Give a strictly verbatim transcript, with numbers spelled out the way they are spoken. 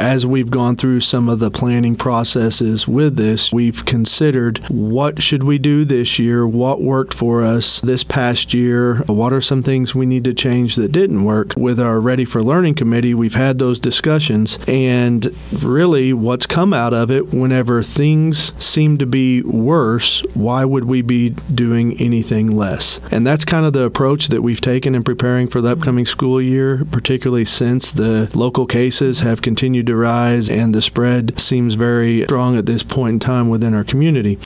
as we've gone through some of the planning processes with this, we've considered what should we do this year, what worked for us this past year, what are some things we need to change that didn't work. With our Ready for Learning committee, we've had those discussions, and really what's come out of it, whenever things seem to be worse, why would we be doing anything less? And that's kind of the approach that we've taken in preparing for the upcoming school year, particularly since the local cases have continued to rise and the spread seems very strong at this point in time within our community.